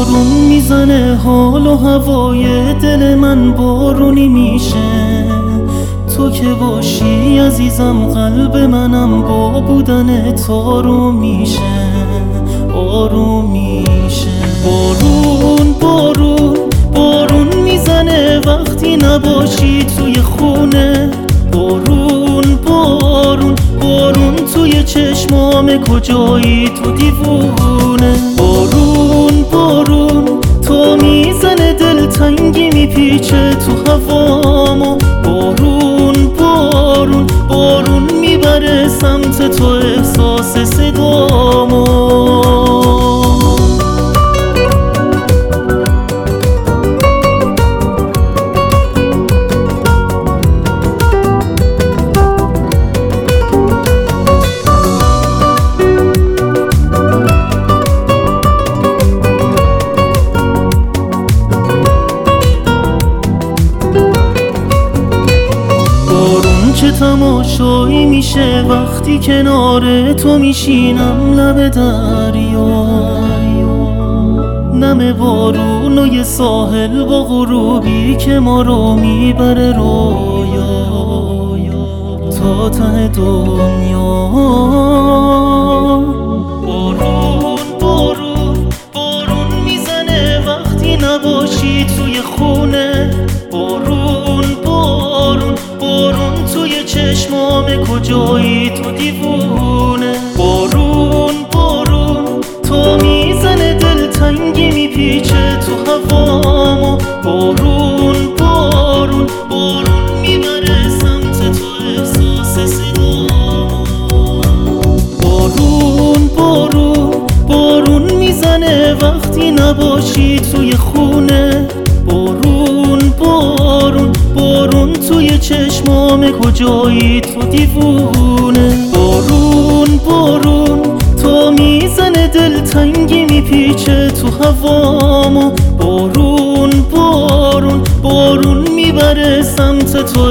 بارون میزنه حال و هوای دل من بارونی میشه. تو که باشی عزیزم قلب منم با بودن آروم میشه، آروم میشه. بارون بارون بارون میزنه وقتی نباشی توی خونه. بارون بارون بارون توی چشمام کجایی تو دیوونه. بارون بارون تو میزنه دلتنگی میپیچه تو هوامو. بارون بارون بارون میبره سمت تو احساس صدامو. چه تماشایی میشه وقتی کنار تو میشینم لب دریا. نم بارون و یه ساحل با غروبی که ما رو میبره رویا تا ته دنیا. بارون بارون بارون میزنه وقتی نباشی توی خونه. بارون بارون بارون توی چشمام کجایی تو دیوونه. بارون بارون تو میزنه دلتنگی میپیچه تو هوامو. بارون بارون بارون میبره سمت تو احساس صدامو. بارون بارون بارون میزنه وقتی نباشی توی خونه. بارون بارون بارون توی چشمام کجایی تو دیوونه. بارون بارون تو میزنه دلتنگی میپیچه تو هوامو. بارون بارون بارون میبره سمت تو